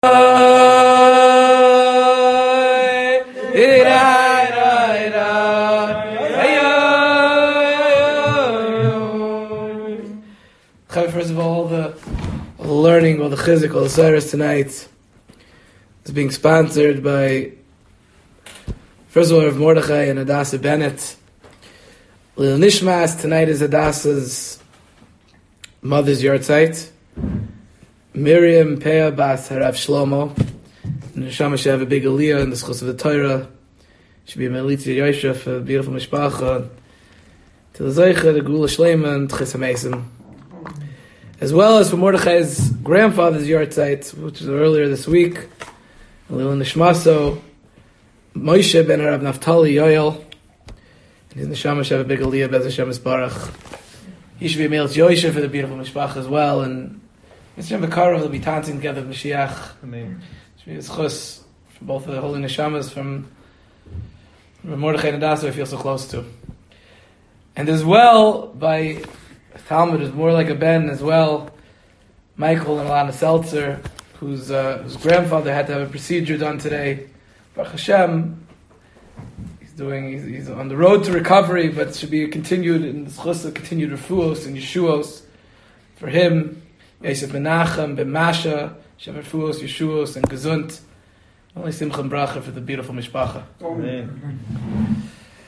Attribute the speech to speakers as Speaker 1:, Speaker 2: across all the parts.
Speaker 1: First of all, the learning, all the chizuk, all the service tonight is being sponsored by, first of all, Rav Mordechai and Hadassah Bennett. Lil Nishmas, tonight is Hadassah's mother's yahrzeit. Miriam Peah Bas Harav Shlomo. And Neshama should have a big aliyah in the schus of the Torah. Should be a melitzi Yosef, a beautiful mishpacha. To the Zeicha, the Gula Shlema, and Chis HaMesim. As well as for Mordechai's grandfather's yahrzeit, which was earlier this week. Lil Nishmaso, Moshe ben Harav Naftali Yoel. And his Neshama should have a big aliyah, Bez Hashem Yisbarach. He should be a melitzi Yosef for the beautiful mishpacha as well. And Mr. Bekarov will be dancing together with Mashiach. Amen. Should be a schus from both of the holy neshamas from Mordechai and Hadassah we feel so close to. And as well, by Talmud is more like a ben as well, Michael and Alana Seltzer, whose grandfather had to have a procedure done today. Baruch Hashem, he's on the road to recovery, but it should be continued in the schus, continued refuos and yeshuos for him. Yosef Menachem, Ben Masha, Shem Refuos, Yeshuos, and Gesund. Only Simcha and Bracha for the beautiful Mishpacha. Amen.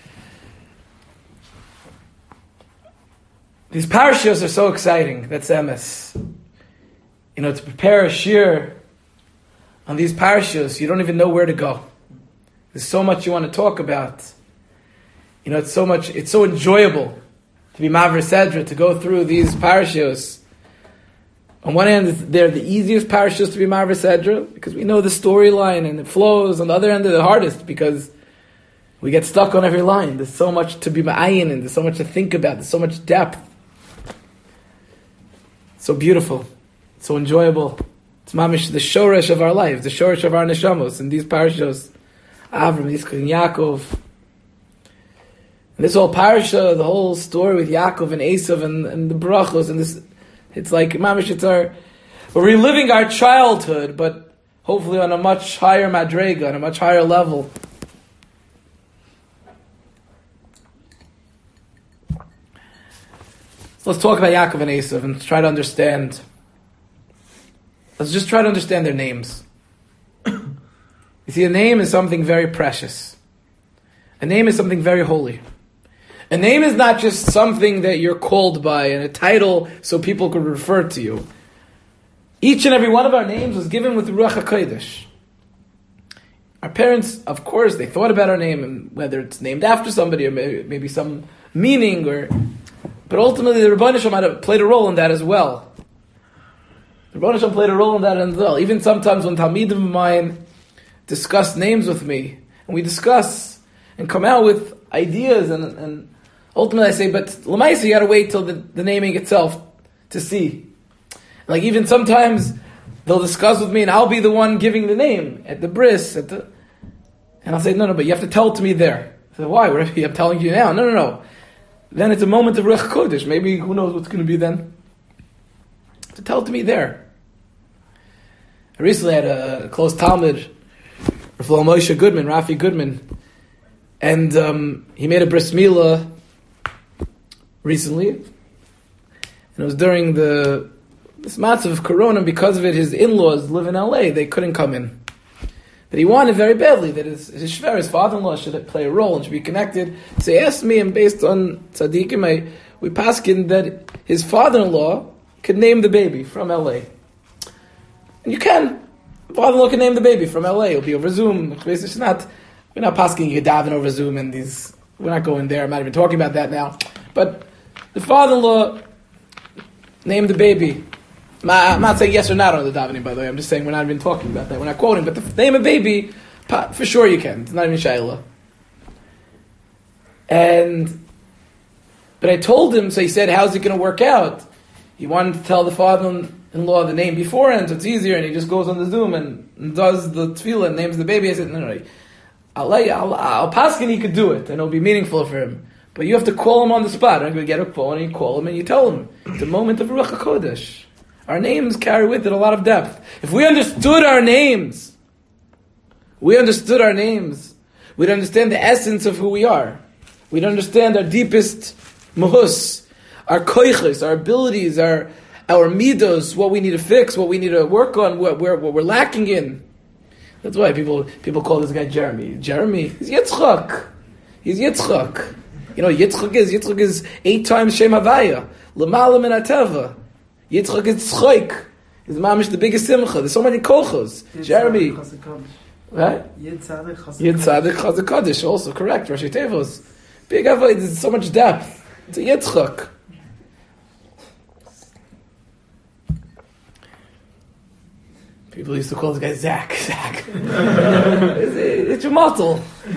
Speaker 1: These parashiyos are so exciting. That's emes. To prepare a shir on these parashiyos, you don't even know where to go. There's so much you want to talk about. It's so enjoyable to be Mavra Sedra, to go through these parashiyos. On one hand, they're the easiest parashas to be Marva Sedra, because we know the storyline and it flows. On the other hand, they're the hardest, because we get stuck on every line. There's so much to be ma'ayin, and there's so much to think about. There's so much depth. So beautiful. So enjoyable. It's mamish the shoresh of our life, the shoresh of our neshamos. And these parashas, Avram, Yitzchak, and Yaakov. And this whole parasha, the whole story with Yaakov and Esav and the brachos, and this... It's like, mamish, we're reliving our childhood, but hopefully on a much higher madrega, on a much higher level. So let's talk about Yaakov and Esav and try to understand. Let's just try to understand their names. You see, a name is something very precious. A name is something very holy. A name is not just something that you're called by and a title so people could refer to you. Each and every one of our names was given with Ruach HaKodesh. Our parents, of course, they thought about our name and whether it's named after somebody or maybe some meaning, but ultimately the Rebbeinu Shalom might have played a role in that as well. The Rebbeinu Shalom played a role in that as well. Even sometimes when Talmidim of mine discuss names with me, and we discuss and come out with ideas and ultimately I say, but Lamaisa, you gotta wait till the naming itself to see. Like even sometimes they'll discuss with me and I'll be the one giving the name at the bris, and I'll say, no, but you have to tell it to me there. I say, why? I'm telling you now. No. Then it's a moment of Ruach Kodesh. Maybe, who knows what's going to be then? So tell it to me there. I recently had a close Talmud, Rav Moshe Goodman, Rafi Goodman, and he made a bris milah recently, and it was during this matzav of Corona. Because of it, his in-laws live in LA. They couldn't come in, but he wanted very badly that his shver, his father-in-law, should play a role and should be connected. So he asked me, and based on tzaddikim, we paskin that his father-in-law could name the baby from LA, and you can. The father-in-law can name the baby from LA. It'll be over Zoom. We're not paskin you daven over Zoom and these. We're not going there. I'm not even talking about that now, but. The father-in-law named the baby. I'm not saying yes or not on the davening, by the way. I'm just saying we're not even talking about that. We're not quoting. But the name of baby, for sure you can. It's not even shayla. But I told him, so he said, how's it going to work out? He wanted to tell the father-in-law the name beforehand, so it's easier, and he just goes on the Zoom and does the tefillah and names the baby. I said, no. I'll paskin he could do it, and it'll be meaningful for him. But you have to call him on the spot. I'm going to get a phone and you call him and you tell him. It's a moment of Ruach HaKodesh. Our names carry with it a lot of depth. If we understood our names, we'd understand the essence of who we are. We'd understand our deepest mahus, our koiches, our abilities, our midos, what we need to fix, what we need to work on, what we're lacking in. That's why people call this guy Jeremy. Jeremy, he's Yitzchak. You know, Yitzchak is 8 times Shem Havaya. L'mala min hateva. Yitzchak is Tzchoik. His mom is the biggest simcha. There's so many kochos. Jeremy. Right? Yid Tzadik Chazak Kaddish. Also correct. Rashi Tevos. Big avoid. There's so much depth. It's a Yitzchak. People used to call this guy Zach. It's a motto.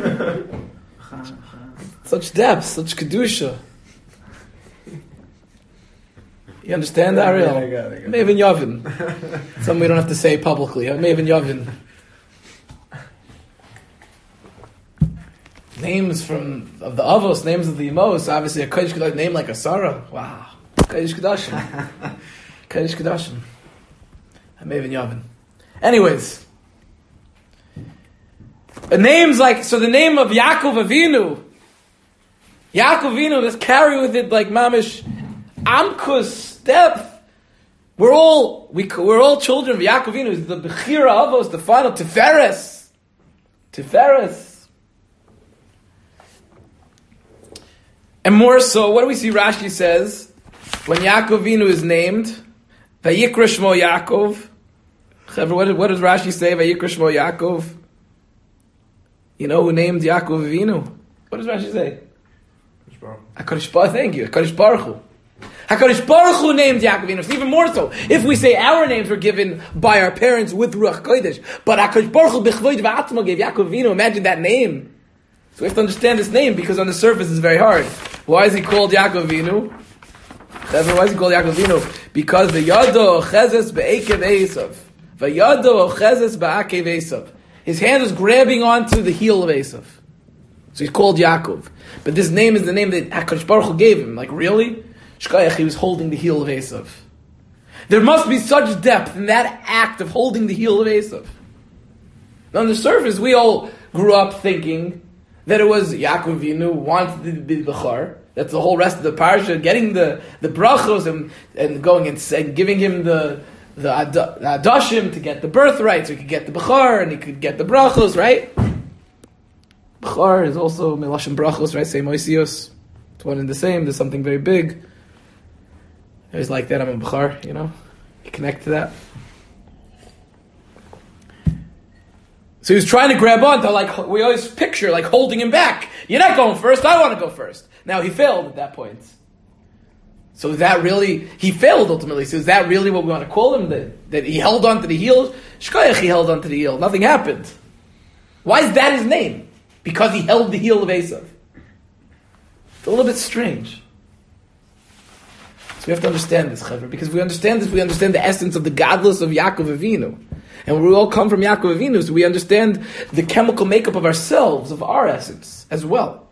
Speaker 1: Such depth, such kedusha. You understand that, Ariel?
Speaker 2: I got it.
Speaker 1: Maven Yavin. Something we don't have to say publicly. Maven Yavin. Names of the Avos, names of the Emos. Obviously, a Kodesh Kedash name like a Sarah. Wow. Kodesh Kedashim. Kodesh Kedashim. Maven Yavin. Anyways. The names the name of Yaakov Avinu. Yaakov Avinu, let's carry with it like Mamish Amkus, depth. We're all children of Yaakov Avinu. The Bechira Avos, the final Tiferes. And more so, what do we see Rashi says? When Yaakov Avinu is named, Vayikra Shmo Yaakov. What does Rashi say? Vayikra Shmo Yaakov. You know who named Yaakov Avinu? What does Rashi say? HaKadosh Baruch Hu. Thank you. HaKadosh Baruch Hu. HaKadosh Baruch Hu named Yaakov Avinu. It's even more so. If we say our names were given by our parents with Ruach Kodesh, but HaKadosh Baruch Hu b'chvoid v'atzmo gave Yaakov Avinu. Imagine that name. So we have to understand this name because on the surface it's very hard. Why is he called Yaakov Avinu? Why is he called Yaakov Avinu? Because the Yado Chezes be'ekev Esav. V'yado Chezes ba'akev Esav. His hand was grabbing onto the heel of Esav. So he's called Yaakov. But this name is the name that HaKadosh Baruch Hu gave him. Like, really? Shkayach, he was holding the heel of Esav. There must be such depth in that act of holding the heel of Esav. On the surface, we all grew up thinking that it was Yaakov Avinu wanted to be the Bechar. That's the whole rest of the parasha, getting the brachos and going and giving him the adashim to get the birthright, so he could get the Bechar and he could get the brachos, right? Bechar is also Melashim brachos, right? Same oisios. It's one and the same. There's something very big. I always like that. I'm a Bechar, you know? You connect to that. So he was trying to grab onto, like, we always picture, like, holding him back. You're not going first, I want to go first. Now, he failed at that point. So is that really, he failed ultimately, so is that really what we want to call him? That he held on to the heel? Shkoyach, he held on to the heel. Nothing happened. Why is that his name? Because he held the heel of Esav. It's a little bit strange. So we have to understand this, Chaver, because if we understand this, we understand the essence of the godless of Yaakov Avinu. And we all come from Yaakov Avinu, so we understand the chemical makeup of ourselves, of our essence, as well.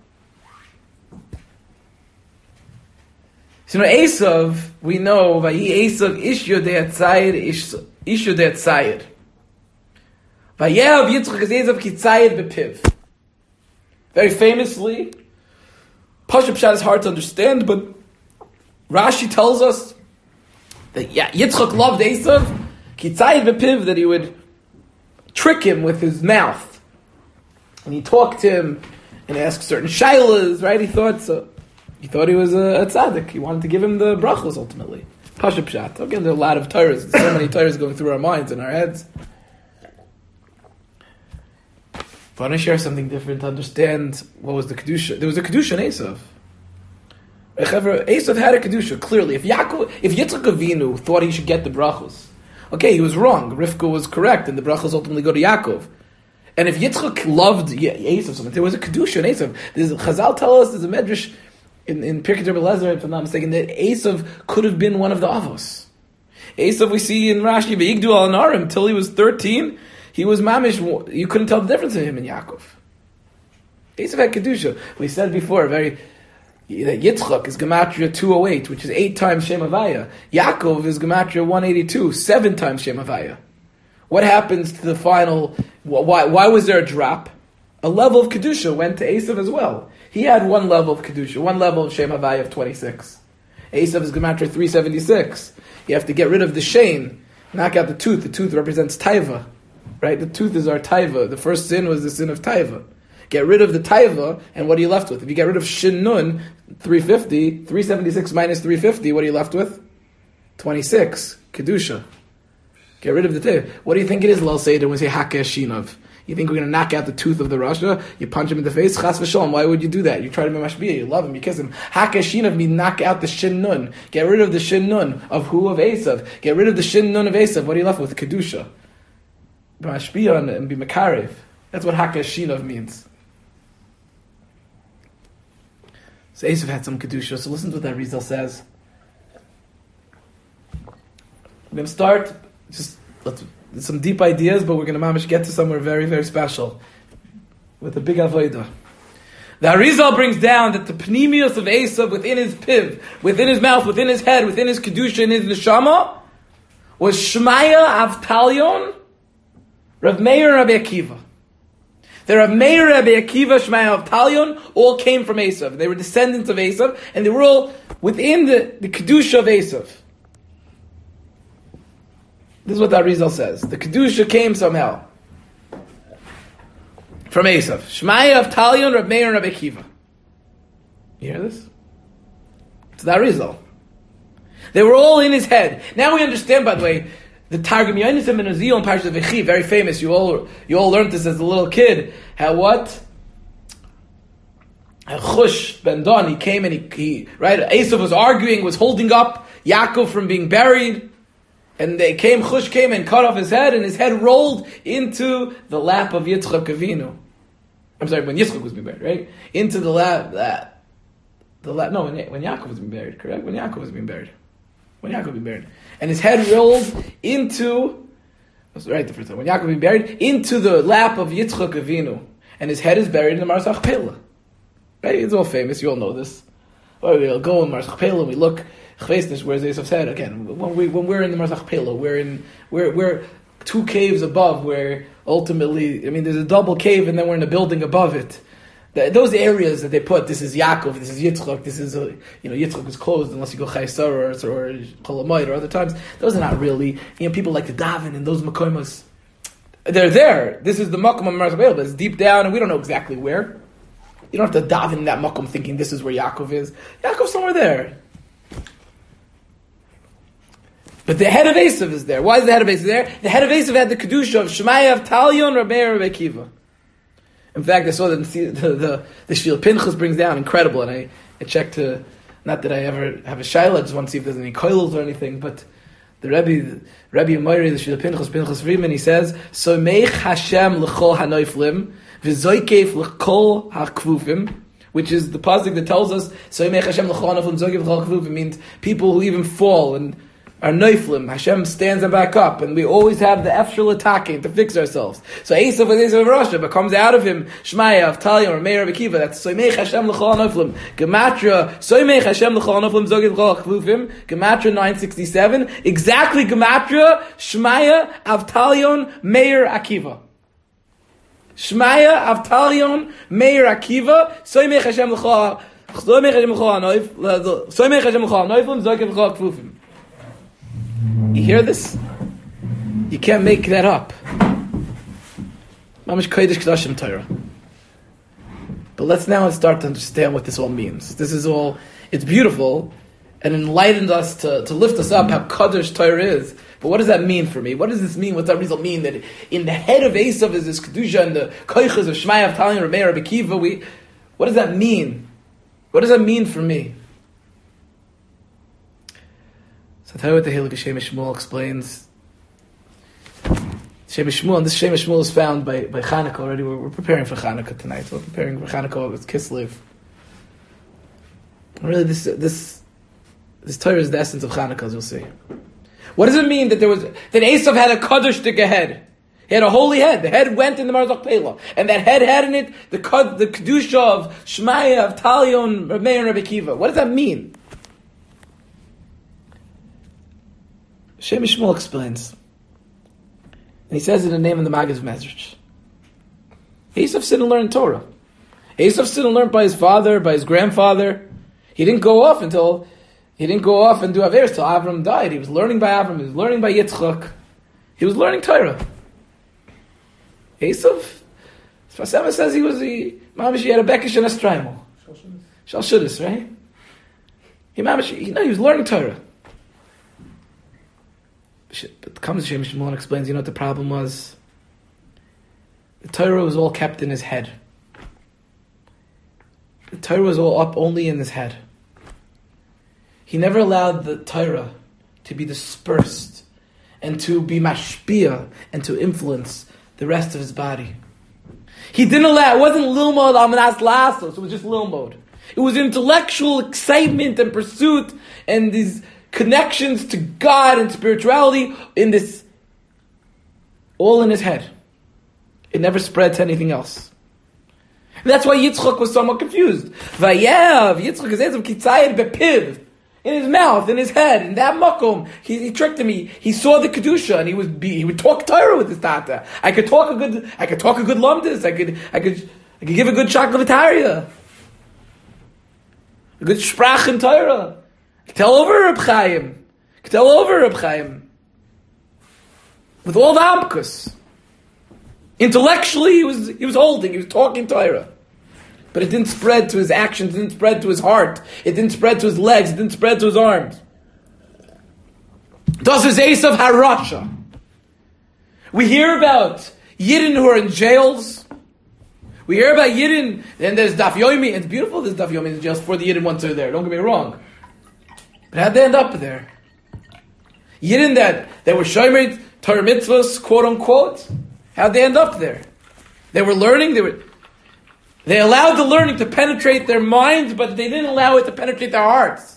Speaker 1: So, Esav, we know, Vayi Esav ish yodei tzayir, ish yodei tzayir. Vayehav Yitzchak es Esav ki tzayir bepiv. Very famously, Pashup Pshat is hard to understand, but Rashi tells us that Yitzchak loved Esav, ki tzayir bepiv, that he would trick him with his mouth. And he talked to him and asked certain shaylas, right? He thought he was a tzaddik. He wanted to give him the brachos ultimately. Pashup Pshat. Again, there are a lot of Torahs. So many Torahs going through our minds and our heads. But I want to share something different to understand what was the Kedusha. There was a Kedusha in Esav. Esav had a Kedusha, clearly. If Yitzchak Avinu thought he should get the brachos, okay, he was wrong. Rivka was correct, and the brachos ultimately go to Yaakov. And if Yitzchak loved Esav, there was a Kedusha in Esav. Chazal tell us, there's a medrash in Pirkei Rebbe Lezer, if I'm not mistaken, that Esav could have been one of the Avos. Esav, we see in Rashi, V'yigdu al narim, till he was 13, he was mamish. You couldn't tell the difference in him and Yaakov. Esav had Kedusha. We said before, very That Yitzchak is Gematria 208, which is 8 times Shem Havaya. Yaakov is Gematria 182, 7 times Shem Havaya. What happens to the final? Why was there a drop? A level of Kedusha went to Esav as well. He had one level of Kedusha, one level of Shem Havaya of 26. Esav is Gematria 376. You have to get rid of the Shane, knock out the tooth. The tooth represents Taiva, right? The tooth is our Taiva. The first sin was the sin of Taiva. Get rid of the Taiva, and what are you left with? If you get rid of Shin Nun, 350, 376 minus 350, what are you left with? 26, Kedusha. Get rid of the Taiva. What do you think it is, Lal Seder, when we say Hakesh Shinov? You think we're going to knock out the tooth of the Rasha? You punch him in the face? Chas v'sholom. Why would you do that? You try to be mashbiya. You love him. You kiss him. Hakesh Shinov means knock out the Shin Nun. Get rid of the Shin Nun of who? Of Esav. Get rid of the Shin Nun of Esav. What are you left with? Kedusha. Be mashbiya and be makarev. That's what Hakesh Shinov means. So Esav had some Kedusha. So listen to what that Rizal says. We're going to start, some deep ideas, but we're going to mamish get to somewhere very, very special. With a big avodah. The Arizal brings down that the pnimius of Esav within his piv, within his mouth, within his head, within his Kedusha, in his neshama, was Shmaya Avtalion, Rav Meir and Rabbi Akiva. The Rav Meir, Rabbi Akiva, Shmaya Avtalion all came from Esav. They were descendants of Esav, and they were all within the Kedusha of Esav. This is what the Arizal says. The Kedusha came somehow from Esav. Shmaya Avtalion, Rav Meir, and Rabbi Akiva. You hear this? It's the Arizal. They were all in his head. Now we understand, by the way, the Targum Yonasim and Uziel and Parashat Vechi, very famous. You all learned this as a little kid. How what? Chush ben Don, he came and he right. Esav was arguing, was holding up Yaakov from being buried, and Chush came and cut off his head, and his head rolled into the lap of Yitzchak Avinu. I'm sorry, when Yitzchak was being buried, right? Into the lap. No, when Yaakov was being buried, correct? When Yaakov was being buried. And his head rolled into, right the first time, when Yaakov was buried, into the lap of Yitzchak Avinu. And his head is buried in the Marzach Pela. Right? It's all famous, you all know this. Well, we'll go in Marzach Pela and we look, Chvesnish, where's Esav's head? Again, when we're in the Marzach Pela, we're 2 caves above where ultimately, there's a double cave and then we're in a building above it. Those areas that they put, this is Yaakov, this is Yitzchak, this is, Yitzchak is closed unless you go Chaysar or Cholamoid or other times. Those are not really, people like to daven in those makomas. They're there. This is the makom of Marzah but it's deep down and we don't know exactly where. You don't have to daven in that makom thinking this is where Yaakov is. Yaakov's somewhere there. But the head of Esav is there. Why is the head of Esav there? The head of Esav had the Kedusha of Shmaya Avtalion, Rabbi Rabbi Akiva. In fact, I saw that the Shvil Pinchas brings down, incredible, and I checked not that I ever have a shayla, I just want to see if there's any koilels or anything, but the Rebbe Moiri, the Shvil Pinchas Friedman, he says, Someich Hashem l'chol hanoiflim, v'zoikeif l'chol ha'kvufim, which is the pasuk that tells us, Someich Hashem l'chol hanoiflim, v'zoikeif l'chol ha'kvufim, means people who even fall and are neuflim. Hashem stands them back up, and we always have the efshel attacking to fix ourselves. So Esav with Esav of Russia, but comes out of him Shmaya, Avtalion, or Meir Akiva. That's Soimeich Hashem l'chol neuflim. Gematria Soimeich Hashem l'chol neuflim zogid l'chol chvufim. Gematria 967. Exactly Gematria Shmaya, Avtalion, Meir Akiva. Shmaya, Avtalion, Meir Akiva. Soimeich Hashem l'chol neuflim. Soimeich Hashem l'chol neuflim zogid l'chol chvufim. You hear this? You can't make that up. Mamish Kodesh Kedashim Torah. But let's now start to understand what this all means. This is all, it's beautiful and enlightened us to lift us up how Kodesh Torah is. But what does that mean for me? What does this mean? What does that result mean? That in the head of Esav is this Kedusha and the Koiches of Shmaya, Avtalion, Rabbi Rabbi Akiva. What does that mean? What does that mean for me? So I'll tell you what the Hilgah Shem Shmuel explains. Shem Shmuel, and this Shem Shmuel is found by Chanukah already. We're preparing for Chanukah tonight. We're preparing for Chanukah with Kislev. And really, this Torah is the essence of Chanukah, as you'll see. What does it mean that Esav had a Kaddish to head? He had a holy head. The head went in the Marzach Pela. And that head had in it the Kedusha of Shmaya, of Talion, Rav Meir, and Rabbi Kiva. What does that mean? Shem Shmuel explains. And he says it in the name of the Maggid Mezrich. Esav sit and learn Torah. Esav sit and learned by his father, by his grandfather. He didn't go off and do Averis till Avram died. He was learning by Avram. He was learning by Yitzchak. He was learning Torah. Esav, Sfasema says he had a Bekish and a Straimel. Shalshudis, right? He was learning Torah. But comes Shem Shmuel and explains, what the problem was? The Torah was all kept in his head. The Torah was all up only in his head. He never allowed the Torah to be dispersed and to be mashpia and to influence the rest of his body. He didn't allow, it wasn't lilmod amanas lasos, it was just lilmod. It was intellectual excitement and pursuit and these connections to God and spirituality all in his head. It never spread to anything else. And that's why Yitzchak was somewhat confused. Vayev, Yitzchak is kitzayir bepiv. In his mouth, in his head, in that makom, he tricked him. He saw the kedusha, and he would talk Torah with his tata. I could talk a good lumdis. I could give a good shaklavitaria, a good sprach in Torah. I could tell over Reb Chaim, with all the amkus. Intellectually, he was talking Torah. But it didn't spread to his actions, it didn't spread to his heart, it didn't spread to his legs, it didn't spread to his arms. Das is Esav Harasha. We hear about Yidden who are in jails. We hear about Yidden, and there's Daf Yomi. It's beautiful, there's Daf Yomi in jails for the Yidden once they're there, don't get me wrong. But how'd they end up there? Yidden that were Shomer Torah mitzvahs, quote unquote, how'd they end up there? They were learning, They allowed the learning to penetrate their minds, but they didn't allow it to penetrate their hearts.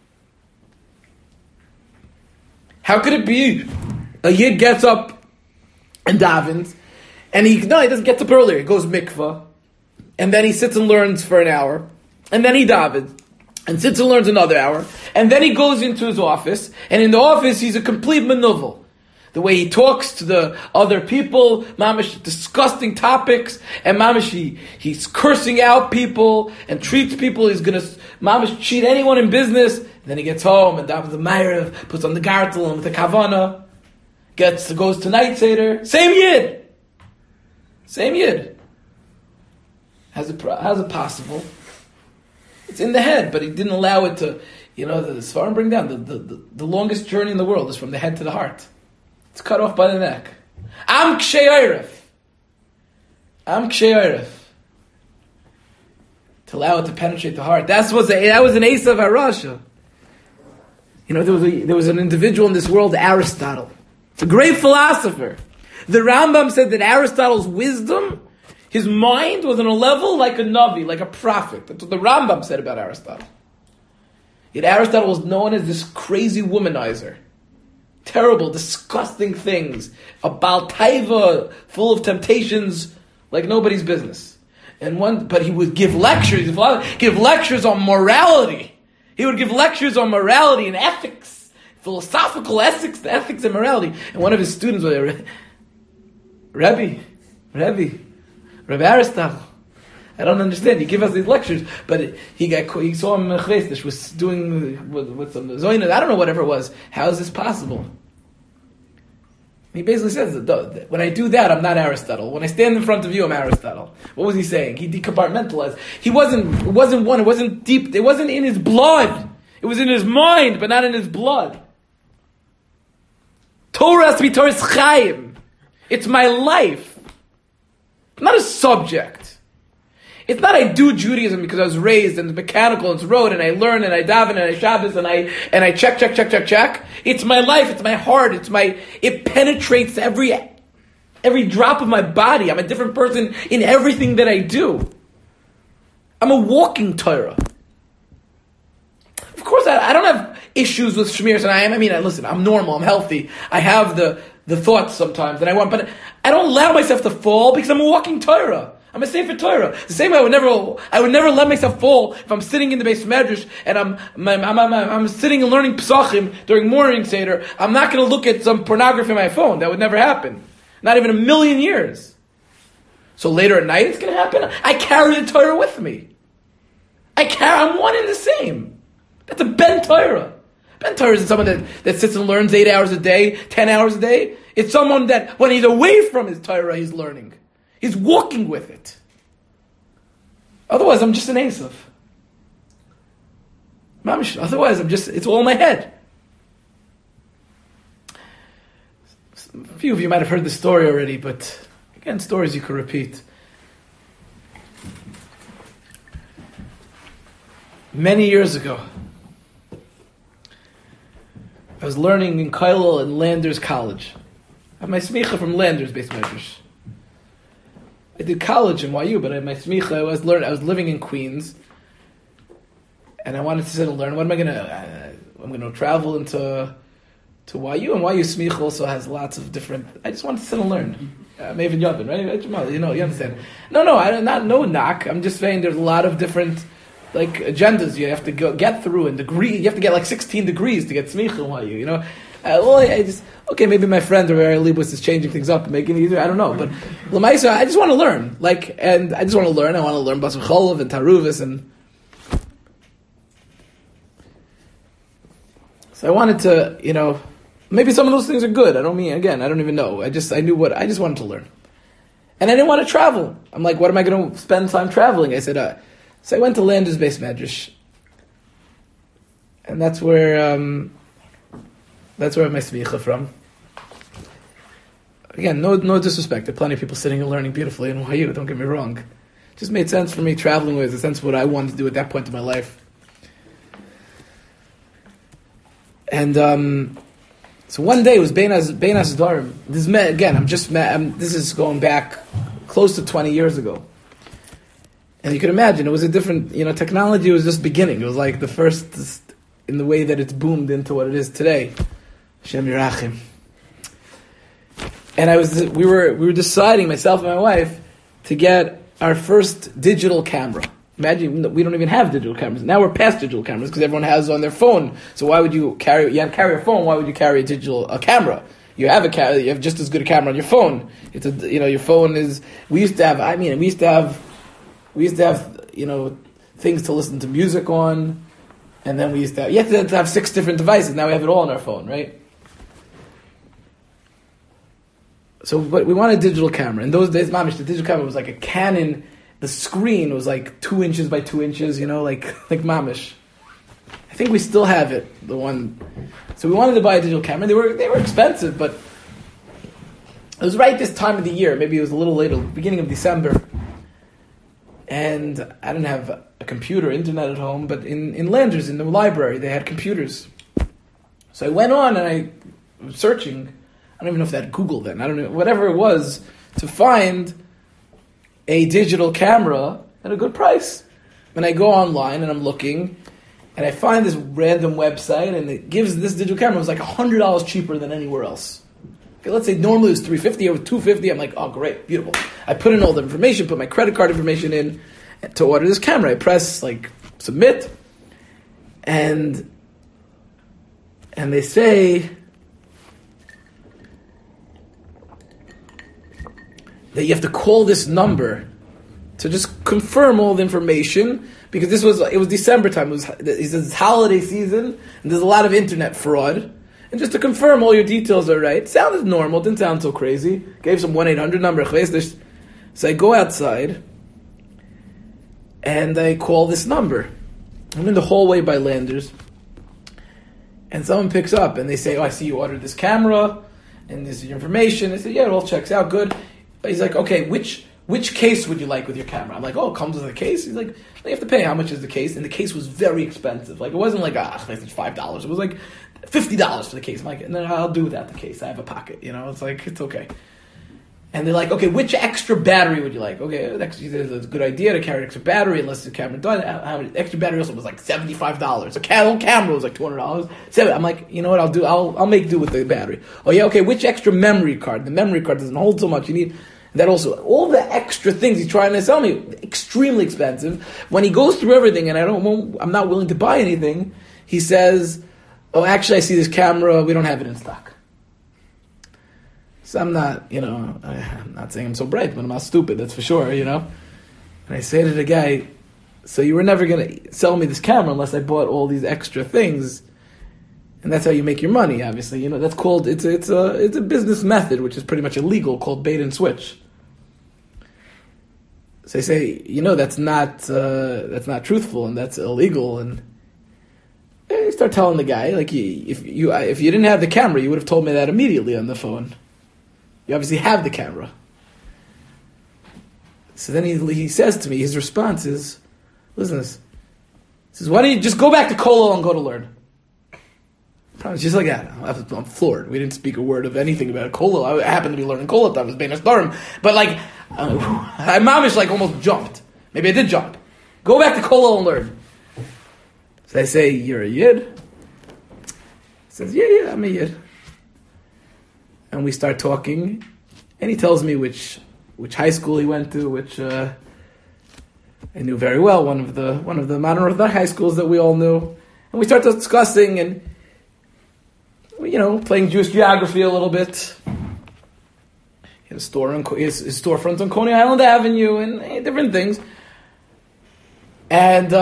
Speaker 1: How could it be a Yid gets up and davens, and he doesn't get up earlier. He goes mikvah, and then he sits and learns for an hour, and then he davens, and sits and learns another hour, and then he goes into his office, and in the office he's a complete manuvel. The way he talks to the other people, mamish disgusting topics, and mamish he's cursing out people and treats people. He's gonna mamish cheat anyone in business. And then he gets home and davens the Ma'ariv, puts on the gartel with the kavana, goes to night seder. Same yid. How's it possible? It's in the head, but he didn't allow it to. The Sfarim bring down the longest journey in the world is from the head to the heart. It's cut off by the neck. Am Kshei Eiref. To allow it to penetrate the heart. That was an Esav Harasha. There was an individual in this world, Aristotle. It's a great philosopher. The Rambam said that Aristotle's wisdom, his mind was on a level like a Navi, like a prophet. That's what the Rambam said about Aristotle. Yet Aristotle was known as this crazy womanizer. Terrible, disgusting things. A Baal Taiva, full of temptations, like nobody's business. But he would give lectures. Give lectures on morality. He would give lectures on morality and ethics, philosophical ethics and morality. And one of his students was Rebbe Aristotle. I don't understand. You give us these lectures, but he saw him in Chesdish was doing with some Zoyna. I don't know whatever it was. How is this possible? He basically says that when I do that, I'm not Aristotle. When I stand in front of you, I'm Aristotle. What was he saying? He decompartmentalized. It wasn't deep. It wasn't in his blood. It was in his mind, but not in his blood. Torah has to be Torah's Chaim. It's my life. Not a subject. It's not I do Judaism because I was raised and it's mechanical, it's rote, and I learn and I daven and I Shabbos and I check. It's my life, it's my heart, it penetrates every drop of my body. I'm a different person in everything that I do. I'm a walking Torah. Of course, I don't have issues with Shmir and listen, I'm normal, I'm healthy. I have the thoughts sometimes that I want, but I don't allow myself to fall because I'm a walking Torah. I'm a Sefer Torah. The same way I would never let myself fall if I'm sitting in the base medrash and I'm sitting and learning Pesachim during morning Seder. I'm not going to look at some pornography on my phone. That would never happen. Not even a million years. So later at night it's going to happen. I carry the Torah with me. I'm one and the same. That's a Ben Torah. Ben Torah isn't someone that sits and learns 8 hours a day, 10 hours a day. It's someone that when he's away from his Torah, he's learning. He's walking with it. Otherwise, I'm just an Esav. Mamish. Otherwise, it's all in my head. A few of you might have heard the story already, but again, stories you could repeat. Many years ago, I was learning in Kailal in Landers College. I have my smicha from Landers Beis Medrash. I did college in YU, but I had my smicha. I was living in Queens, and I wanted to sit and learn. What am I going to? I'm going to travel into YU, and YU smicha also has lots of different. I just wanted to sit and learn. Maven Yavin, right? Jamal, you understand? No, no knock. I'm just saying there's a lot of different agendas you have to get through, and degree. You have to get 16 degrees to get smicha in YU. Maybe my friend or Libus is changing things up and making it easier. I don't know, but Lamaisa, I just want to learn. And I just want to learn. I want to learn Basar Cholov and Taruvis, and so I wanted to, maybe some of those things are good. I don't even know. I just wanted to learn, and I didn't want to travel. I'm like, what am I going to spend time traveling? I said, so I went to Landers Beis Medrash, and that's where I have my smicha from. Again, no disrespect. There are plenty of people sitting and learning beautifully in YU, don't get me wrong. It just made sense for me. Traveling was a sense of what I wanted to do at that point in my life. And so one day it was Beinas Darim. This is going back close to 20 years ago. And you can imagine, it was a different, technology was just beginning. It was like the first, in the way that it's boomed into what it is today. Hashem Yerachim. And we were deciding, myself and my wife, to get our first digital camera. Imagine, we don't even have digital cameras. Now we're past digital cameras because everyone has on their phone. So why would you carry a phone? Why would you carry a camera? You have you have just as good a camera on your phone. Your phone is, we used to have things to listen to music on, and then you have to have 6 different devices. Now we have it all on our phone, right? So, but we want a digital camera. In those days, Mamish, the digital camera was like a Canon. The screen was like 2 inches by 2 inches, like Mamish. I think we still have it, the one. So we wanted to buy a digital camera. They were expensive, but it was right this time of the year. Maybe it was a little later, beginning of December. And I didn't have a computer, internet at home, but in Landers, in the library, they had computers. So I went on and I was searching. I don't even know if they had Google then. I don't know, whatever it was, to find a digital camera at a good price. And I go online and I'm looking, and I find this random website, and it gives this digital camera. It was like $100 cheaper than anywhere else. Okay, let's say normally it was $350 or $250. I'm like, oh great, beautiful. I put in all the information, put my credit card information in to order this camera. I press submit, and they say that you have to call this number to just confirm all the information, because it was December time. It's holiday season, and there's a lot of internet fraud. And just to confirm all your details are right. Sounded normal, didn't sound so crazy. Gave some 1-800 number. So I go outside, and I call this number. I'm in the hallway by Landers, and someone picks up, and they say, I see you ordered this camera, and this is your information. I said, yeah, it all checks out, good. He's like, okay, which case would you like with your camera? I'm like, it comes with a case? He's like, you have to pay. How much is the case? And the case was very expensive. It wasn't like, it's $5. It was like $50 for the case. I'm like, no, I'll do without the case. I have a pocket, it's okay. And they're like, okay, which extra battery would you like? Okay, it's a good idea to carry an extra battery unless the camera done. How many extra battery also was like $75. A Canon camera was like $200. I'm like, you know what? I'll make do with the battery. Oh yeah, okay. Which extra memory card? The memory card doesn't hold so much. You need that also. All the extra things he's trying to sell me, extremely expensive. When he goes through everything, and I'm not willing to buy anything. He says, oh, actually, I see this camera. We don't have it in stock. So I'm not, I'm not saying I'm so bright, but I'm not stupid, that's for sure, And I say to the guy, so you were never going to sell me this camera unless I bought all these extra things. And that's how you make your money, obviously. That's called, it's a business method, which is pretty much illegal, called bait and switch. So I say, that's not truthful and that's illegal. And I start telling the guy, like, if you didn't have the camera, you would have told me that immediately on the phone. You obviously have the camera. So then he says to me, his response is, listen to this. He says, why don't you just go back to Kollel and go to learn? Just like that. I'm floored. We didn't speak a word of anything about Kollel. I happened to be learning Kollel. I was being a storm. But my mamish almost jumped. Maybe I did jump. Go back to Kollel and learn. So I say, you're a Yid? He says, yeah, I'm a Yid. And we start talking, and he tells me which high school he went to, which I knew very well, one of the modern Orthodox high schools that we all knew. And we start discussing and playing Jewish geography a little bit. He had his storefront on Coney Island Avenue and different things. And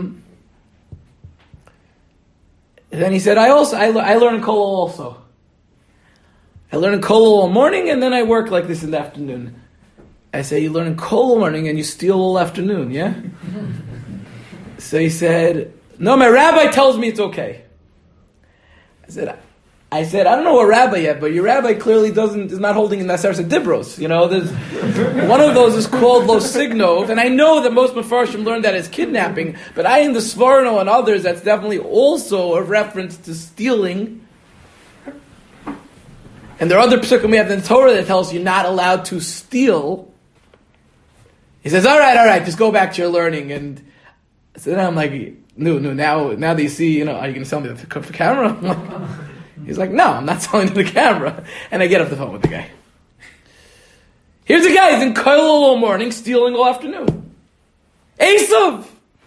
Speaker 1: then he said, I learn in Kollel also. I learn in Kollel all morning, and then I work like this in the afternoon. I say, you learn in Kollel morning, and you steal all afternoon, yeah? So he said, no, my rabbi tells me it's okay. I said, I don't know a rabbi yet, but your rabbi clearly is not holding in Naser Dibros. There's one of those is called Lo Signov, and I know that most Mefarshim learned that as kidnapping, but in the Svarno and others, that's definitely also a reference to stealing. And there are other psukim we have in the Torah that tells you not allowed to steal. He says, all right, just go back to your learning. And so then I'm like, no, now that you see, are you going to sell me the camera? He's like, no, I'm not selling you the camera. And I get off the phone with the guy. Here's a guy, he's in Kollel all morning, stealing all afternoon. Esav!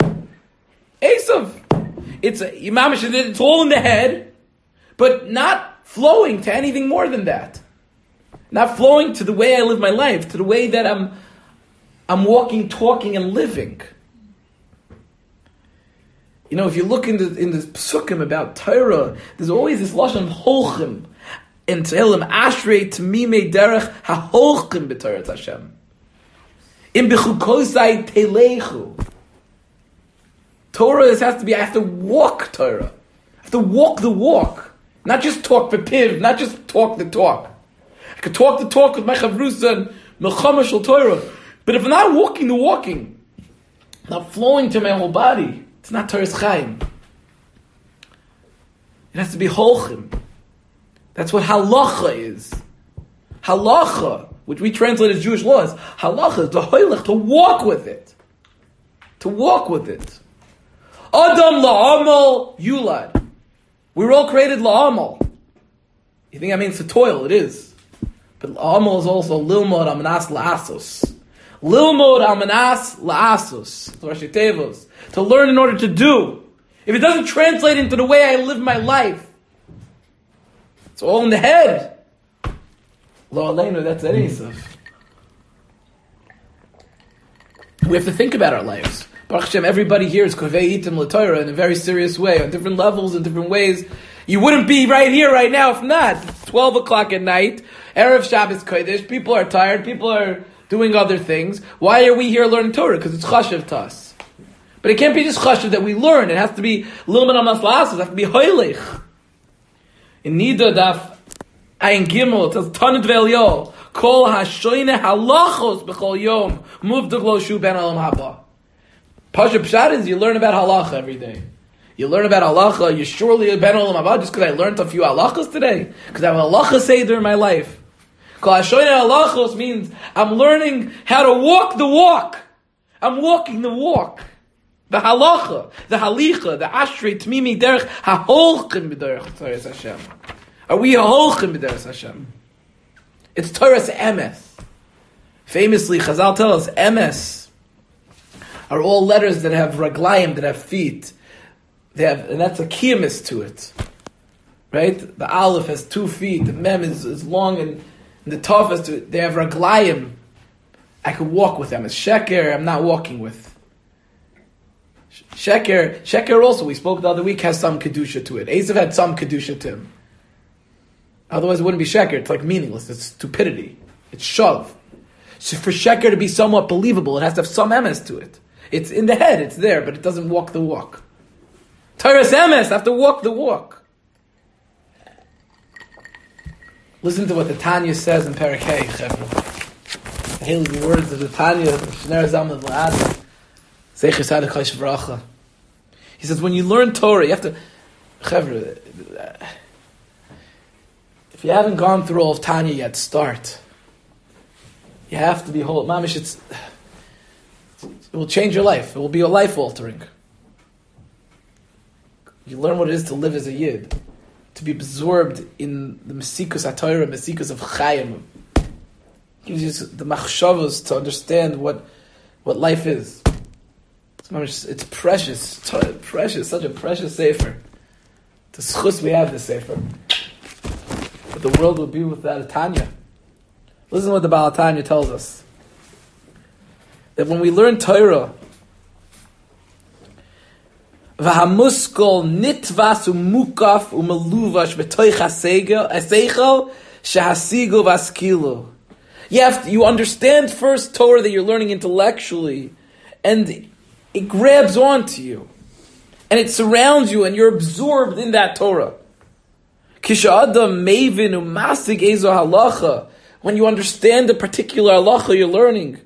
Speaker 1: It's all in the head, but not flowing to anything more than that. Not flowing to the way I live my life, to the way that I'm walking, talking, and living. If you look in the psukim about Torah, there's always this lashon holchim. In Tehillim, Ashrei Tamimei Derech HaHolchim B'Torah Hashem. In B'chukosai Telechu. Torah has to be, I have to walk Torah. I have to walk the walk. Not just talk for piv, not just talk the talk. I could talk the talk with my chavrusa and melchama shel Torah. But if I'm not walking the walking, not flowing to my whole body, it's not Torah's Chaim. It has to be holchim. That's what halacha is. Halacha, which we translate as Jewish laws, halacha is the hoylech, to walk with it. To walk with it. Adam la'amal yulad. We were all created la'amal. You think that means to toil? It is. But la'amal is also lilmod amanas la'asos. Lilmod amanas la'asos. Rashi Tevos. To learn in order to do. If it doesn't translate into the way I live my life, it's all in the head. Lo aleinu, that's Esav. We have to think about our lives. Baruch Hashem, everybody here is kovei itim l'Torah in a very serious way, on different levels, in different ways. You wouldn't be right here, right now, if not. It's 12 o'clock at night, Erev Shabbos Kodesh, people are tired, people are doing other things. Why are we here learning Torah? Because it's chashav to us. But it can't be just chashav that we learn. It has to be lilman amas la'asos. It has to be hoylech. In Nida Daf Ayin Gimel, it says Tanit ve'Elyo Kol hashoyne halachos b'chol yom muvdug lo shu ben olam haba. Pasha Pshat is you learn about halacha every day. You learn about halacha, you surely ben olam haba just because I learned a few halachas today. Because I have a halacha seder in my life. Kol hashoyne halachos means I'm learning how to walk the walk. I'm walking the walk. The halacha, the halicha, the ashrei tmimi derech haholchim b'derech Torah Hashem. Are we haholchim b'derech Hashem? It's Torah's emes. Famously, Chazal tell us, emes are all letters that have raglayim, that have feet. And that's a kiyamis to it. Right? The aleph has 2 feet, the mem is long, and the tov has they have raglayim. I could walk with them. It's sheker, I'm not walking with. Sheker also, we spoke the other week, has some kedusha to it. Esav had some kedusha to him. Otherwise it wouldn't be sheker. It's like meaningless. It's stupidity. It's shav. So for sheker to be somewhat believable, it has to have some emes to it. It's in the head, it's there, but it doesn't walk the walk. Torah's emes have to walk the walk. Listen to what the Tanya says in Perek Hey, Chevra. The hailing words of the Tanya, Shneur Zalman L'Adam. He says, when you learn Torah, you have to, Chevra, if you haven't gone through all of Tanya yet, start. You have to be whole. Mamish, it will change your life. It will be a life altering. You learn what it is to live as a Yid, to be absorbed in the Mesikus HaTorah, Mesikus of Chayim. It gives you the machshavos to understand what life is. It's precious, such a precious sefer. The schus we have this sefer. But the world will be without a Tanya. Listen to what the Baal Tanya tells us. That when we learn Torah, v'hamuskol nitvas umukaf umeluvash b'toich haseichel shehasigu v'askilu. You understand first Torah that you're learning intellectually, and it grabs onto you, and it surrounds you, and you're absorbed in that Torah. Kisha'adam mevin umasig ezo halacha. When you understand the particular halacha you're learning,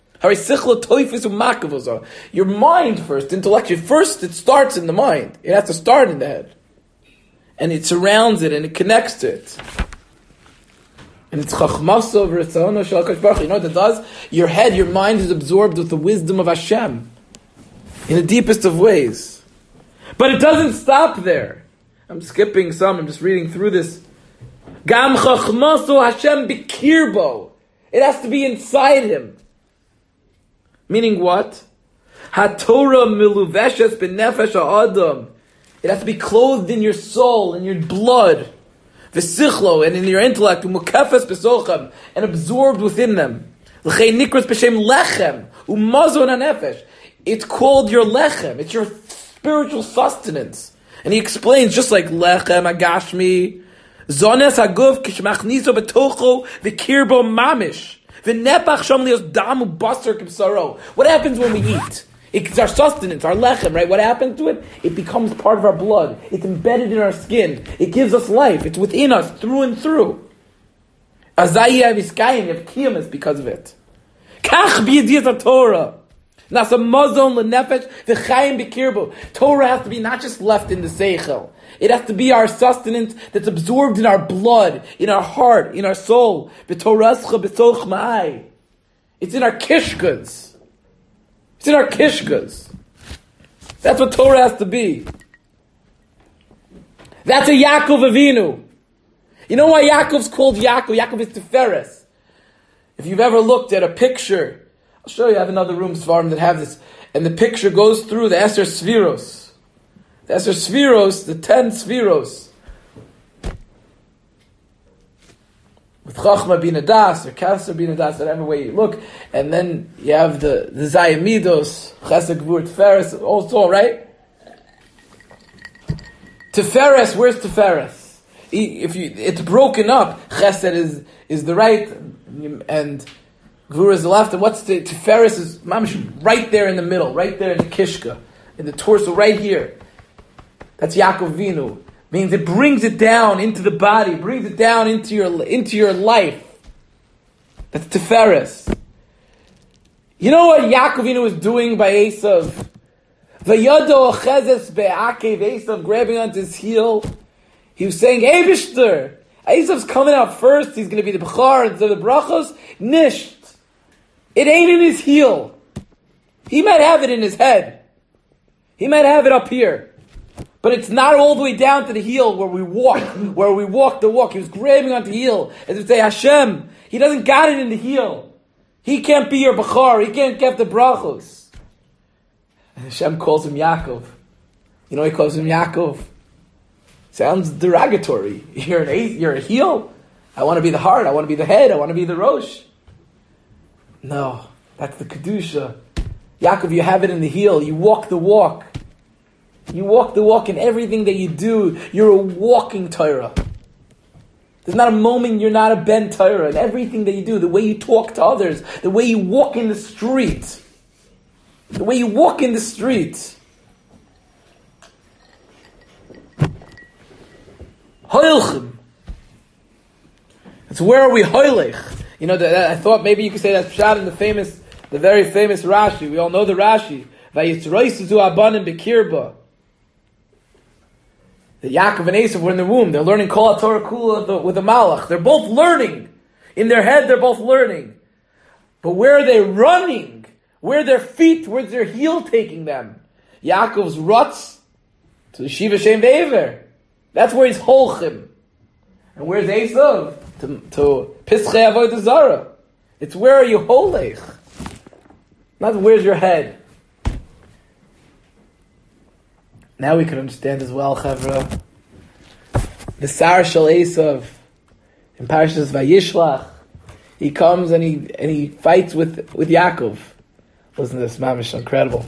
Speaker 1: your mind first, intellectually, first it starts in the mind. It has to start in the head. And it surrounds it and it connects to it. And it's chachmasa v'ritzona shel HaKadosh Baruch Hu. You know what it does? Your head, your mind is absorbed with the wisdom of Hashem. In the deepest of ways. But it doesn't stop there. I'm skipping some, I'm just reading through this. Gam chachmaso Hashem bikirbo. It has to be inside him. Meaning what? HaTorah miluveshes b'nefesh ha'adam. It has to be clothed in your soul, in your blood. V'sichlo, and in your intellect. Umukefes b'socham, and absorbed within them. L'chei nikras b'shem lechem. Umazon ha'nefesh. It's called your lechem. It's your spiritual sustenance. And he explains, just like lechem agashmi, zones haguf kishmachniso betocho v'kirbo mamish, v'nepach shamlios damu basar kibsaro. What happens when we eat? It's our sustenance, our lechem, right? What happens to it? It becomes part of our blood. It's embedded in our skin. It gives us life. It's within us, through and through. Azayi aviskayim, you have kiyamas because of it. Kach b'yediyat Torah. Nasa mazon lenefesh v'chayim b'kirbo. Torah has to be not just left in the seichel. It has to be our sustenance that's absorbed in our blood, in our heart, in our soul. V'torascha b'soch ma'ai. It's in our kishkas. It's in our kishkas. That's what Torah has to be. That's a Yaakov Avinu. You know why Yaakov's called Yaakov? Yaakov is Tiferes. If you've ever looked at a picture, I'll show you, I have another room farm that have this, and the picture goes through the Eser Sfiros. The Eser Sfiros, the 10 Sfiros. With Chachma Bina Das, or Kasser Bina Das, whatever way you look, and then you have the Zayamidos, Chesed Gvur Tiferes, also, right? Tiferes, where's Tiferes? It's broken up. Chesed is the right, and Gvura is the left, and what's the Tiferes is mamish right there in the middle, right there in the kishka, in the torso, right here. That's Yaakov Vinu. Means it brings it down into the body, brings it down into your life. That's Tiferes. You know what Yaakov Vinu was doing by Esav? Vayado ochezes be'akev, Esav grabbing onto his heel. He was saying, Eibishter, Esav's coming out first. He's going to be the Bechar instead of the Brachos. Nisht. It ain't in his heel. He might have it in his head. He might have it up here. But it's not all the way down to the heel where we walk the walk. He was grabbing onto the heel. As we say, Hashem, he doesn't got it in the heel. He can't be your Bechar. He can't get the Brachos. And Hashem calls him Yaakov. You know he calls him Yaakov? Sounds derogatory. You're a heel? I want to be the heart. I want to be the head. I want to be the Rosh. No, that's the Kedusha. Yaakov, you have it in the heel. You walk the walk. You walk the walk in everything that you do. You're a walking Torah. There's not a moment you're not a Ben Torah. In everything that you do, the way you talk to others, the way you walk in the street. The way you walk in the street. Hoilchim. It's where are we hoilech? You know, I thought maybe you could say that shot in the very famous Rashi. We all know the Rashi. Vayitzroisu abanim bekirba. The Yaakov and Esav were in the womb. They're learning Kol HaTorah Kula with the Malach. They're both learning. In their head, they're both learning. But where are they running? Where are their feet? Where's their heel taking them? Yaakov's ruts to the Shiva Shem Ve'ever. That's where he's holchim. And where's Esav? To Pischei Avodah Zarah. It's where are you holech? Not where's your head. Now we can understand as well, Chavra. The Sar Shal Esav in Parashas Vayishlach, he comes and he fights with Yaakov. Listen to this, mamish, incredible.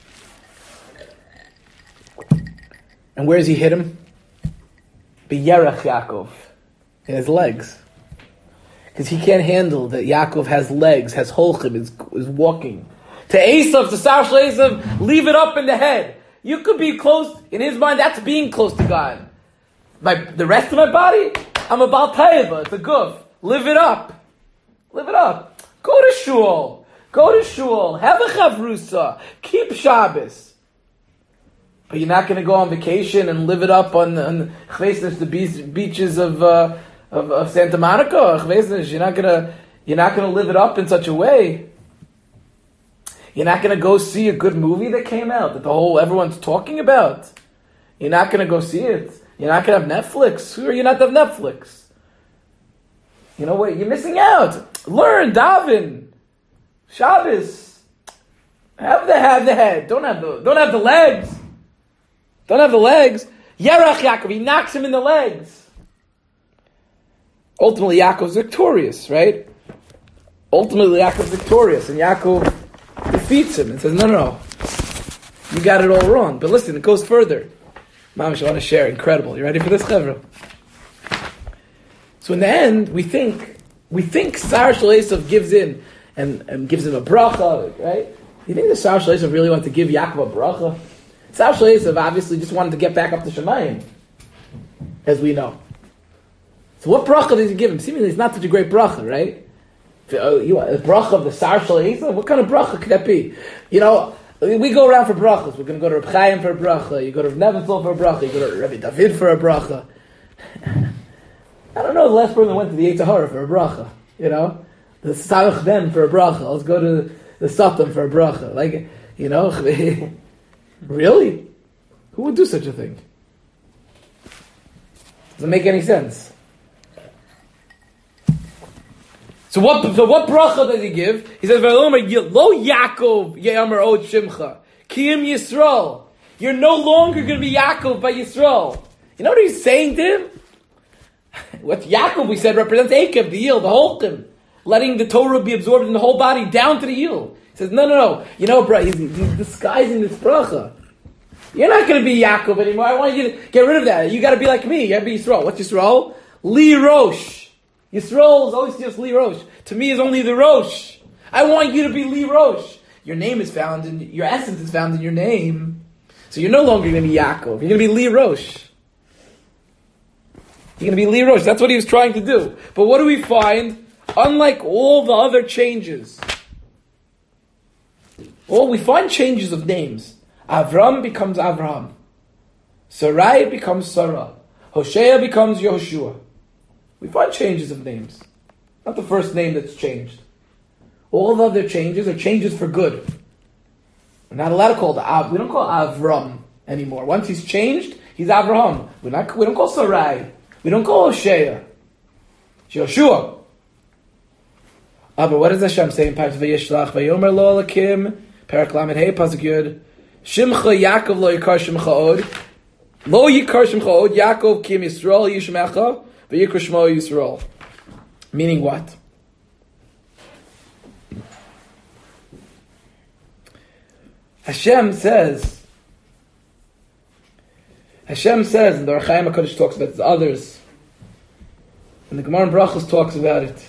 Speaker 1: And where does he hit him? B'yerach Yaakov, in his legs, because he can't handle that Yaakov has legs, has holchim, is walking. To Esav, to Sar Shal Esav, leave it up in the head. You could be close, in his mind, that's being close to God. The rest of my body, I'm a Baal Taiva, it's a guf. Live it up. Live it up. Go to shul. Have a chavrusa. Keep Shabbos. But you're not going to go on vacation and live it up on the beaches of Santa Monica. You're not going to live it up in such a way. You're not going to go see a good movie that came out that everyone's talking about. You're not going to go see it. You're not going to have Netflix. Who are you not to have Netflix? You know what? You're missing out. Learn, daven, Shabbos. Have the head. Don't have the legs. Don't have the legs. Yerach Yaakov, he knocks him in the legs. Ultimately, Yaakov's victorious, right? Ultimately, Yaakov's victorious, and Yaakov defeats him and says, no, you got it all wrong. But listen, it goes further. Mamish, I want to share. Incredible. You ready for this, Chevra? So in the end, we think Sar Shal Esav gives in and gives him a bracha, right? You think the Sar Shal Esav really wanted to give Yaakov a bracha? Sar Shal Esav obviously just wanted to get back up to Shemayim, as we know. So what bracha does he give him? Seemingly it's not such a great bracha, right? A bracha of the Sar Shal Esav? What kind of bracha could that be? You know, we go around for brachas. We're going to go to Reb Chaim for a bracha. You go to Reb Nebenzahl for a bracha. You go to Rabbi David for a bracha. I don't know the last person that went to the Yetzer Hara for a bracha. You know, the Sarach Ben for a bracha. Let's go to the Satan for a bracha. Like, you know, really? Who would do such a thing? Doesn't make any sense. So what bracha does he give? He says, "Lo Yaakov ye'amar od shimcha Kiyim Yisrael." You're no longer going to be Yaakov by Yisrael. You know what he's saying to him? What Yaakov, we said, represents Akev, the heel, the holchim, letting the Torah be absorbed in the whole body down to the heel. He says, no. You know, bro, he's disguising this bracha. You're not going to be Yaakov anymore. I want you to get rid of that. You got to be like me. You got to be Yisrael. What's Yisrael? Li Rosh. Yisrael is always just Li Rosh. To me is only the Rosh. I want you to be Li Rosh. Your name is found in, your essence is found in your name. So you're no longer going to be Yaakov. You're going to be Li Rosh. You're going to be Li Rosh. That's what he was trying to do. But what do we find? Unlike all the other changes, we find changes of names. Avram becomes Avram. Sarai becomes Sarah. Hosea becomes Yehoshua. We find changes of names. Not the first name that's changed. All the other changes are changes for good. We're not allowed to call the Av. We don't call Avram anymore. Once he's changed, he's Avraham. We don't call Sarai. We don't call Hosea. Joshua. But what does Hashem say in Parak Vayishlach? Vayomer lo Elokim, Parak Lamed Hey, Pasuk Yud. Shimcha Yaakov lo yikar Shimcha od. Lo yikar Shimcha od. Yaakov kim Yisrael yishmecha, vayikar Shmo Yisrael. Meaning what? Hashem says, and the Ohr HaChaim HaKadosh talks about it, others, and the Gemara in Brachos talks about it.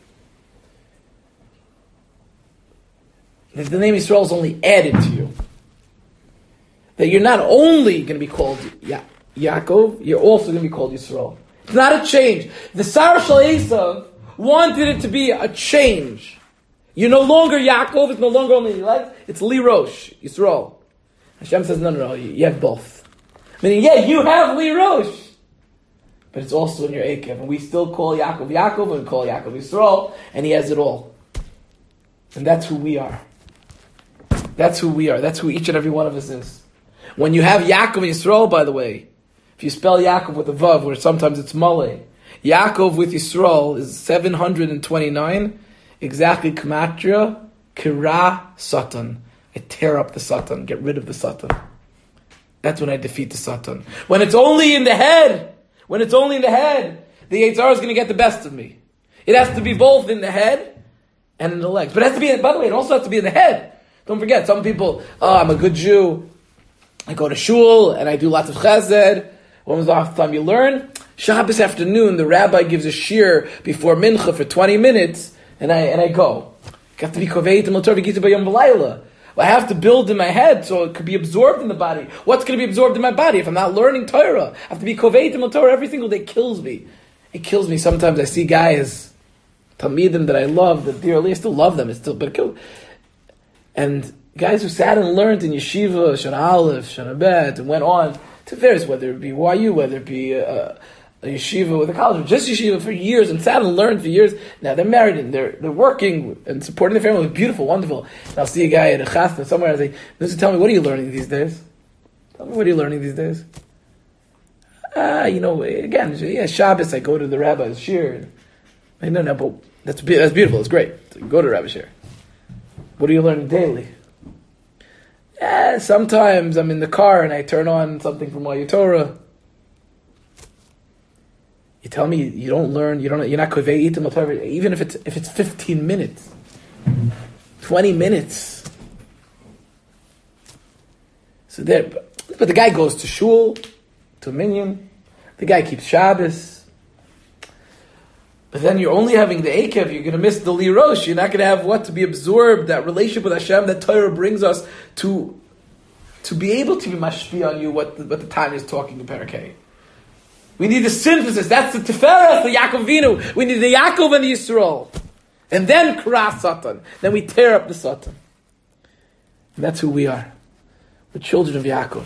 Speaker 1: If the name Yisrael is only added to you, that you're not only going to be called Yaakov, you're also going to be called Yisrael. It's not a change. The Sarah Shal Esav wanted it to be a change. You're no longer Yaakov, it's no longer only Lev, it's Li Rosh, Yisrael. Hashem says, no, you have both. Meaning, you have Li Rosh, but it's also in your Akev, and we still call Yaakov, and we call Yaakov Yisrael, and he has it all. And that's who we are. That's who we are. That's who each and every one of us is. When you have Yaakov Yisrael, by the way, if you spell Yaakov with a Vav, where sometimes it's Malay, Yaakov with Yisrael is 729, exactly Gematria, Kira Satan. I tear up the Satan, get rid of the Satan. That's when I defeat the Satan. When it's only in the head, the Yetzer Hara is going to get the best of me. It has to be both in the head and in the legs. But it has to be, by the way, it also has to be in the head. Don't forget, some people, I'm a good Jew, I go to shul, and I do lots of chesed. When was the last time you learn? Shabbos afternoon, the rabbi gives a shir before mincha for 20 minutes, and I go. I have to be koveit and l'torah v'gita b'yom v'layla. I have to build in my head so it could be absorbed in the body. What's going to be absorbed in my body if I'm not learning Torah? I have to be koveit and l'torah every single day. It kills me. It kills me. Sometimes I see guys, talmidim that I love, that dearly, I still love them, but it kills. And guys who sat and learned in yeshiva, Shana Aleph, Shana Bet, and went on to various, whether it be YU, whether it be a yeshiva with a college, or just yeshiva for years, and sat and learned for years. Now they're married and they're working and supporting their family. It's beautiful, wonderful. And I'll see a guy at a chasna somewhere and I say, "Listen, tell me, what are you learning these days? Tell me, what are you learning these days?" Again, Shabbos, I go to the rabbi's shir. No, but that's beautiful. It's great. So you go to the rabbi's shir. What are you learning daily? Sometimes I'm in the car and I turn on something from YU Torah. You tell me you don't learn, you're not kovei itim l'Torah, even if it's 15 minutes, 20 minutes. So there, but the guy goes to shul, to a minyan. The guy keeps Shabbos. But then you're only having the Akev, you're going to miss the Li Rosh, you're not going to have what to be absorbed, that relationship with Hashem that Torah brings us to be able to be mashpi on you, what the Tanya is talking in Parak Hey. We need the synthesis, that's the Tifereth, the Yaakov Vinu. We need the Yaakov and the Yisrael. And then Kras Satan. Then we tear up the Satan. And that's who we are. We're children of Yaakov.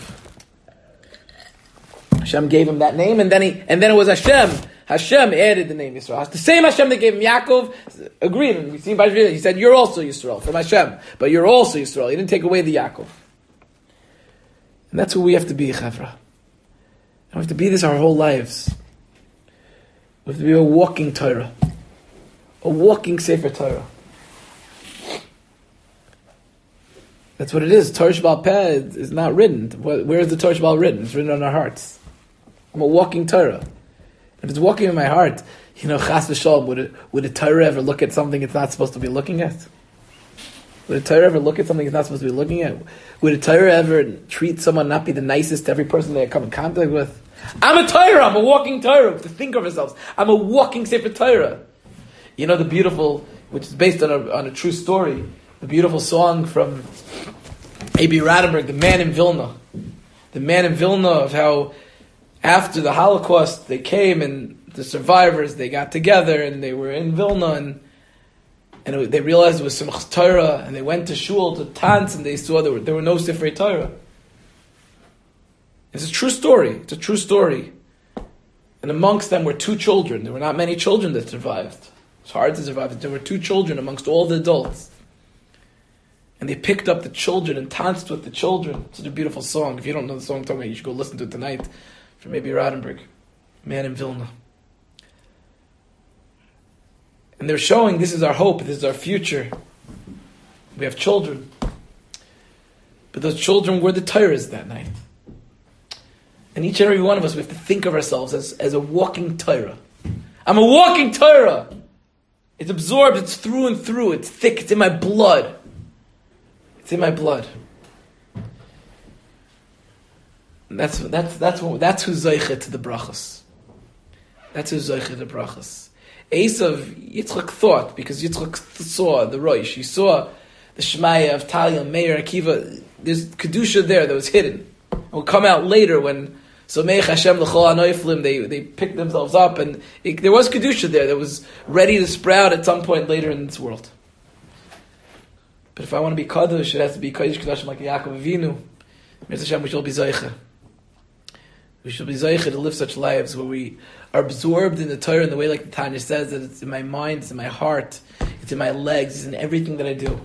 Speaker 1: Hashem gave him that name, and then it was Hashem. Hashem added the name Yisrael. It's the same Hashem that gave him Yaakov, agreed. And we see by he said, "You're also Yisrael from Hashem, but you're also Yisrael." He didn't take away the Yaakov. And that's who we have to be, Chavra. And we have to be this our whole lives. We have to be a walking Torah, a walking Sefer Torah. That's what it is. Torah Sheba'al Peh is not written. Where is the Torah Sheba'al written? It's written on our hearts. I'm a walking Torah. If it's walking in my heart, chas v'shalom, would a Torah ever look at something it's not supposed to be looking at? Would a Torah ever look at something it's not supposed to be looking at? Would a Torah ever treat someone not be the nicest to every person they come in contact with? I'm a Torah, I'm a walking Torah. To think of ourselves, I'm a walking Sefer Torah. The beautiful, which is based on a true story, the beautiful song from A.B. Radenberg, The Man in Vilna. The Man in Vilna, of how after the Holocaust, they came and the survivors, they got together and they were in Vilna and they realized it was Simchas Torah and they went to shul to Tans and they saw there were no Sifrei Torah. It's a true story. It's a true story. And amongst them were 2 children. There were not many children that survived. It's hard to survive, but there were 2 children amongst all the adults. And they picked up the children and danced with the children. It's such a beautiful song. If you don't know the song I'm talking about, you should go listen to it tonight from maybe Rodenberg, Man in Vilna. And they're showing this is our hope, this is our future. We have children. But those children were the Torahs that night. And each and every one of us, we have to think of ourselves as a walking Torah. I'm a walking Torah. It's absorbed, it's through and through, it's thick, it's in my blood. It's in my blood. And that's who's Zeicha to the brachas. That's who's Zeicha to the brachas. Esav, Yitzchak thought, because Yitzchak saw the Rosh, he saw the Shemaya of Talia, Meir, Akiva, there's Kedusha there that was hidden. It will come out later when Someich Hashem l'chol hanoiflim, they picked themselves up, and there was Kedusha there that was ready to sprout at some point later in this world. But if I want to be Kadosh, it has to be Kodesh Kodashim like Yaakov Avinu. Mirz Hashem, we shall be Zeicha. We shall be Zeicha to live such lives where we are absorbed in the Torah in the way like the Tanya says, that it's in my mind, it's in my heart, it's in my legs, it's in everything that I do.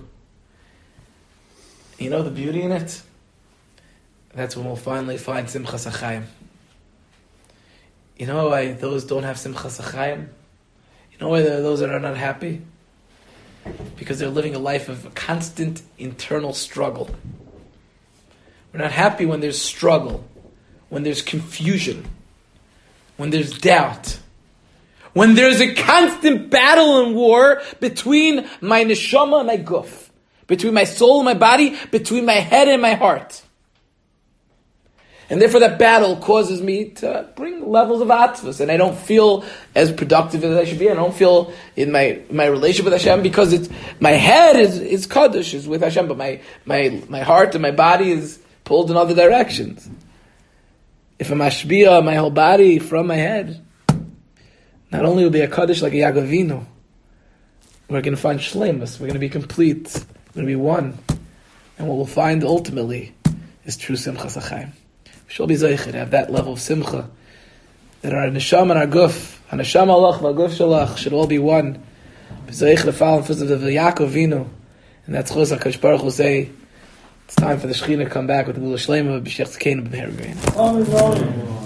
Speaker 1: You know the beauty in it? That's when we'll finally find Simchas HaChaim. You know why those don't have Simchas HaChaim? You know why there are those that are not happy? Because they're living a life of constant internal struggle. We're not happy when there's struggle, when there's confusion, when there's doubt, when there's a constant battle and war between my neshama and my guf, between my soul and my body, between my head and my heart. And therefore that battle causes me to bring levels of atzvus, and I don't feel as productive as I should be. I don't feel in my relationship with Hashem, because it's my head is kaddish, is with Hashem, but my heart and my body is pulled in other directions. If I'm mashbiya my whole body from my head, not only will be a kaddish like a Yaakov Avinu, we're going to find shleimus, we're going to be complete, we're going to be one, and what we'll find ultimately is true simchas HaChaim. Shall be zeicher to have that level of simcha, that our neshama and our guf, our neshama alach and our guf shalach should all be one. Be zeicher to follow in footsteps of Yaakov Avinu, and that's Chos HaKadosh Baruch Hu say, it's time for the Shekhinah to come back with the Gula Shlema of B'Shech Tzkeinu B'Meher B'Reinu.